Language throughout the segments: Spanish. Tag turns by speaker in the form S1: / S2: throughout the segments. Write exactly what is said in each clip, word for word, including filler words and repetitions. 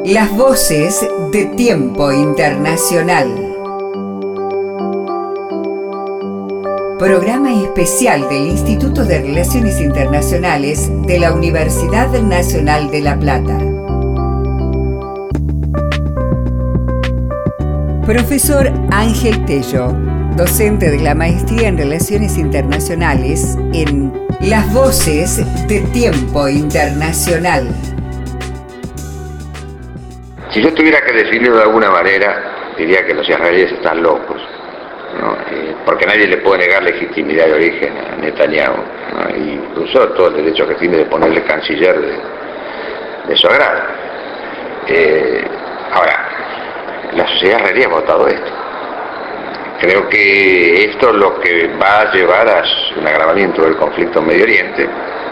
S1: Las voces de Tiempo Internacional. Programa especial del Instituto de Relaciones Internacionales de la Universidad Nacional de La Plata. Profesor Ángel Tello, docente de la Maestría en Relaciones Internacionales en Las voces de Tiempo Internacional.
S2: Si yo tuviera que definirlo de alguna manera, diría que los israelíes están locos, ¿no? Eh, porque nadie le puede negar legitimidad de origen a Netanyahu, ¿no? Y incluso todo el derecho que tiene de ponerle canciller de, de su agrado. Eh, ahora, la sociedad israelí ha votado esto. Creo que esto es lo que va a llevar a un agravamiento del conflicto en Medio Oriente.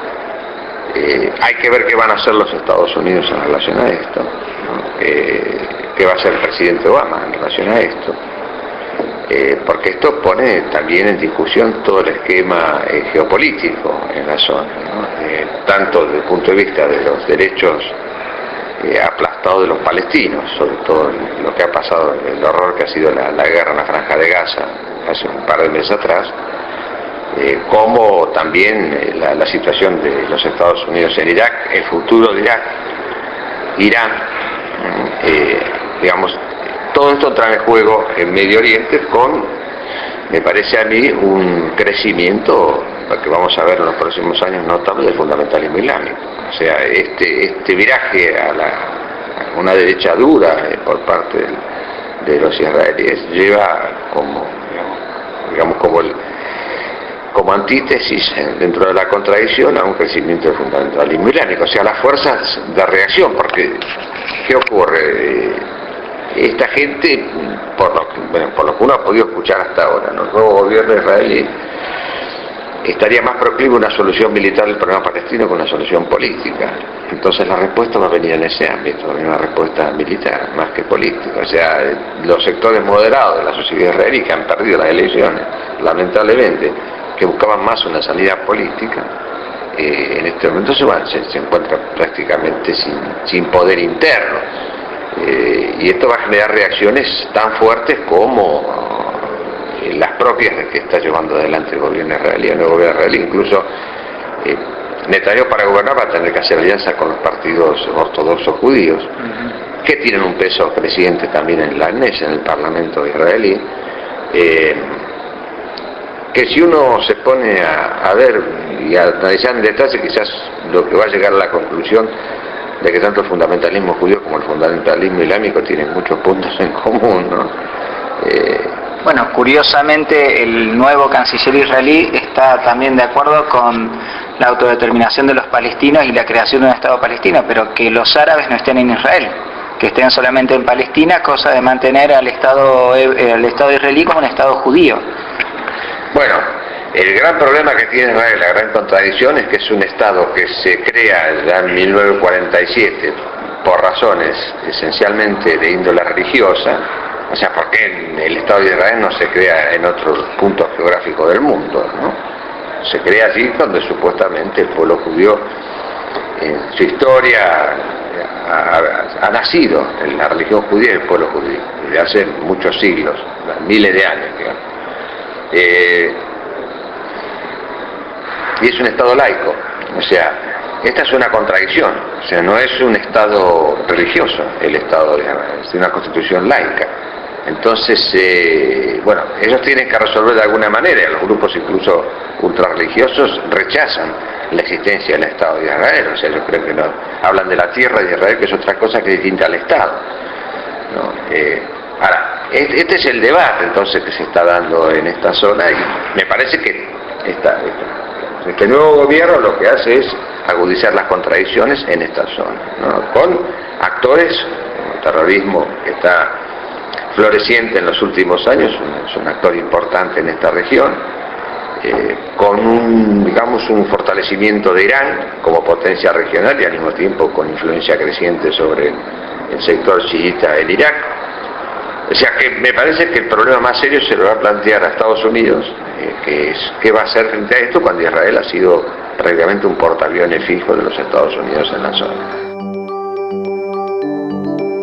S2: Eh, hay que ver qué van a hacer los Estados Unidos en relación a esto, ¿no? Eh, qué va a hacer el presidente Obama en relación a esto, eh, porque esto pone también en discusión todo el esquema eh, geopolítico en la zona, ¿no? Eh, tanto desde el punto de vista de los derechos eh, aplastados de los palestinos, sobre todo lo que ha pasado, el horror que ha sido la, la guerra en la Franja de Gaza hace un par de meses atrás, Eh, como también eh, la, la situación de los Estados Unidos en Irak, el futuro de Irak, Irán, eh, digamos, todo esto trae en juego en Medio Oriente con, me parece a mí, un crecimiento que vamos a ver en los próximos años notable del fundamentalismo islámico. O sea, este, este viraje a, la, a una derecha dura eh, por parte de, de los israelíes lleva como, digamos, digamos como el como antítesis dentro de la contradicción a un crecimiento del fundamentalismo islámico, o sea, las fuerzas de reacción, porque ¿qué ocurre? Esta gente, por lo que, bueno, por lo que uno ha podido escuchar hasta ahora, ¿no? El nuevo gobierno israelí estaría más proclive a una solución militar del problema palestino que una solución política. Entonces la respuesta va a venir en ese ámbito, una respuesta militar más que política. O sea, los sectores moderados de la sociedad israelí que han perdido las elecciones, lamentablemente, que buscaban más una salida política, eh, en este momento se, van, se, se encuentran prácticamente sin, sin poder interno. Eh, y esto va a generar reacciones tan fuertes como eh, las propias que está llevando adelante el gobierno israelí. El gobierno israelí, incluso eh, Netanyahu, para gobernar va a tener que hacer alianza con los partidos ortodoxos judíos, uh-huh. que tienen un peso creciente también en la Knesset, en el Parlamento israelí. Eh, que si uno se pone a, a ver y a analizar en detalle, quizás lo que va a llegar a la conclusión de que tanto el fundamentalismo judío como el fundamentalismo islámico tienen muchos puntos en común, ¿no? Eh,
S3: bueno, curiosamente el nuevo canciller israelí está también de acuerdo con la autodeterminación de los palestinos y la creación de un Estado palestino, pero que los árabes no estén en Israel, que estén solamente en Palestina, cosa de mantener al Estado, eh, al Estado israelí como un Estado judío.
S2: Bueno, el gran problema que tiene Israel, la gran contradicción, es que es un Estado que se crea ya en mil novecientos cuarenta y siete por razones esencialmente de índole religiosa. O sea, ¿por qué el Estado de Israel no se crea en otros puntos geográficos del mundo, ¿no? Se crea allí donde supuestamente el pueblo judío, en su historia, ha, ha nacido en la religión judía y el pueblo judío, desde hace muchos siglos, miles de años, digamos. Eh, y es un Estado laico, o sea, esta es una contradicción, o sea, no es un Estado religioso el Estado de Israel, es una constitución laica. Entonces, eh, bueno, ellos tienen que resolver de alguna manera, los grupos incluso ultrarreligiosos rechazan la existencia del Estado de Israel, o sea, ellos creen que no, hablan de la tierra de Israel, que es otra cosa que es distinta al Estado, ¿no? Eh, ahora, este es el debate entonces que se está dando en esta zona y me parece que esta, esta, este nuevo gobierno lo que hace es agudizar las contradicciones en esta zona, ¿no? Con actores, como el terrorismo que está floreciente en los últimos años, es un actor importante en esta región, eh, con un, digamos, un fortalecimiento de Irán como potencia regional y al mismo tiempo con influencia creciente sobre el sector chiita en Irak. O sea que me parece que el problema más serio se lo va a plantear a Estados Unidos, eh, que es qué va a hacer frente a esto cuando Israel ha sido prácticamente un portaaviones fijo de los Estados Unidos en la zona.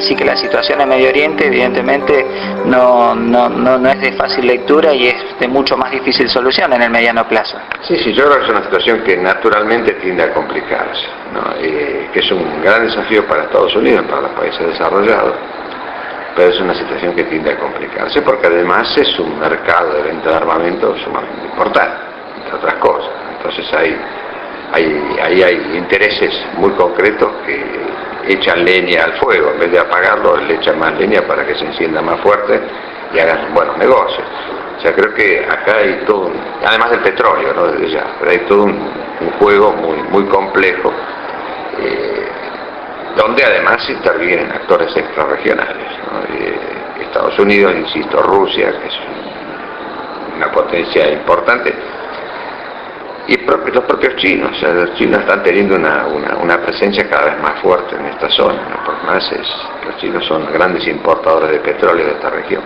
S3: Así que la situación en Medio Oriente evidentemente no, no, no, no es de fácil lectura y es de mucho más difícil solución en el mediano plazo.
S2: Sí, sí, yo creo que es una situación que naturalmente tiende a complicarse, ¿no? Eh, que es un gran desafío para Estados Unidos, para los países desarrollados, pero es una situación que tiende a complicarse porque además es un mercado de venta de armamento sumamente importante, entre otras cosas. Entonces hay, hay, ahí hay intereses muy concretos que echan leña al fuego, en vez de apagarlo le echan más leña para que se encienda más fuerte y hagan buenos negocios. O sea, creo que acá hay todo, un, además del petróleo, ¿no? Desde ya, pero hay todo un, un juego muy, muy complejo, eh, donde además intervienen actores extrarregionales, ¿no? Eh, Estados Unidos, insisto, Rusia, que es una potencia importante, y los propios chinos. O sea, los chinos están teniendo una, una, una presencia cada vez más fuerte en esta zona, ¿no? Por más es, los chinos son grandes importadores de petróleo de esta región.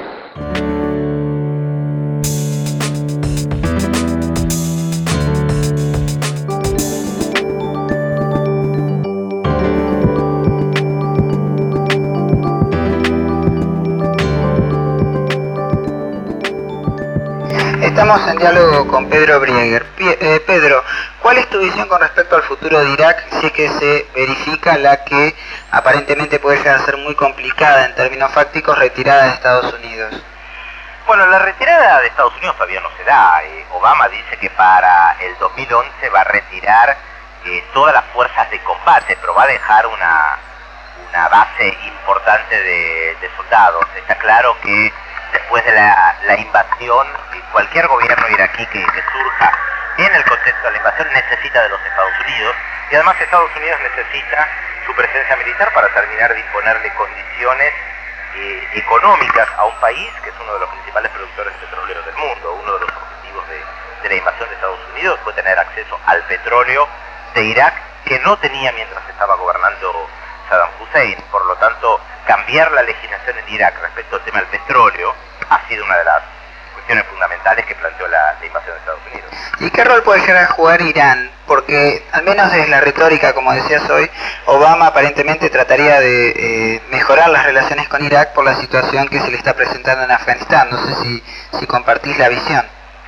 S3: Estamos en diálogo con Pedro Brieger. Eh, Pedro, ¿cuál es tu visión con respecto al futuro de Irak si es que se verifica la que aparentemente puede llegar a ser muy complicada en términos fácticos, retirada de Estados Unidos?
S4: Bueno, la retirada de Estados Unidos todavía no se da. Eh, Obama dice que para el dos mil once va a retirar eh, todas las fuerzas de combate, pero va a dejar una, una base importante de, de soldados. Está claro que después de la, la invasión, cualquier gobierno iraquí que, que surja en el contexto de la invasión necesita de los Estados Unidos, y además Estados Unidos necesita su presencia militar para terminar de imponerle condiciones eh, económicas a un país que es uno de los principales productores petroleros del mundo. Uno de los objetivos de, de la invasión de Estados Unidos fue tener acceso al petróleo de Irak, que no tenía mientras estaba gobernando Saddam Hussein. Por lo tanto, cambiar la legislación en Irak respecto al tema del petróleo ha sido una de las cuestiones fundamentales que planteó la, la invasión de Estados Unidos.
S3: ¿Y qué rol puede llegar a jugar Irán? Porque, al menos desde la retórica, como decías hoy, Obama aparentemente trataría de eh, mejorar las relaciones con Irak por la situación que se le está presentando en Afganistán. No sé si, si compartís la visión.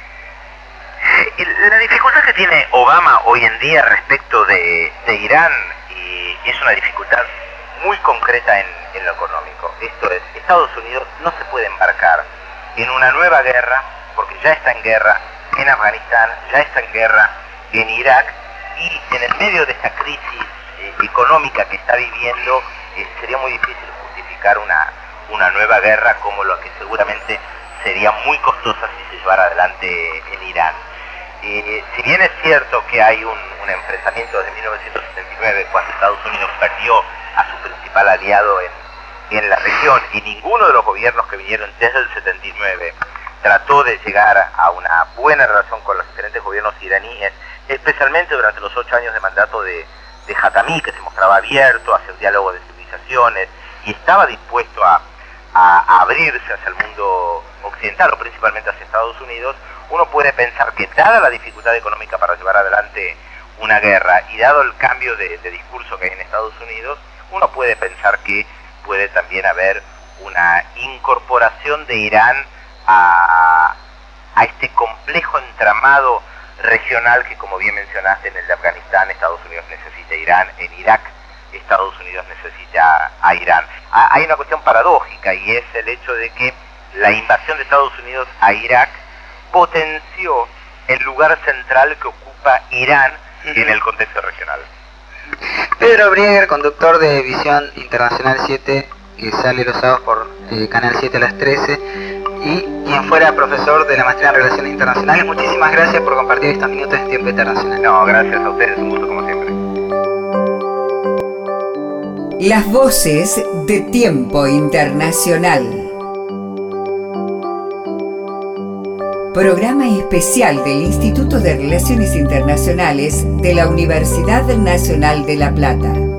S4: La dificultad que tiene Obama hoy en día respecto de, de Irán y es una dificultad muy concreta en, en lo económico. Esto es, Estados Unidos no se puede embarcar en una nueva guerra, porque ya está en guerra en Afganistán, ya está en guerra en Irak, y en el medio de esta crisis eh, económica que está viviendo, eh, sería muy difícil justificar una, una nueva guerra como lo que seguramente sería muy costosa si se llevara adelante en Irán. Eh, si bien es cierto que hay un, un enfrentamiento desde mil novecientos setenta y nueve, cuando Estados Unidos perdió a su principal aliado en, en la región, y ninguno de los gobiernos que vinieron desde el setenta y nueve trató de llegar a una buena relación con los diferentes gobiernos iraníes, especialmente durante los ocho años de mandato de, de Khatami, que se mostraba abierto hacia un diálogo de civilizaciones y estaba dispuesto a, a, a abrirse hacia el mundo occidental, o principalmente hacia Estados Unidos. Uno puede pensar que, dada la dificultad económica para llevar adelante una guerra y dado el cambio de, de discurso que hay en Estados Unidos, uno puede pensar que puede también haber una incorporación de Irán a, a este complejo entramado regional que, como bien mencionaste, en el de Afganistán Estados Unidos necesita a Irán, en Irak Estados Unidos necesita a Irán. Hay una cuestión paradójica, y es el hecho de que la invasión de Estados Unidos a Irak potenció el lugar central que ocupa Irán en el contexto regional.
S3: Pedro Brieger, conductor de Visión Internacional siete, que sale los sábados por eh, Canal siete a las trece, y quien fuera profesor de la Maestría en Relaciones Internacionales. Muchísimas gracias por compartir estos minutos en Tiempo Internacional.
S4: No, gracias a ustedes, un gusto como siempre.
S1: Las voces de Tiempo Internacional. Programa especial del Instituto de Relaciones Internacionales de la Universidad Nacional de La Plata.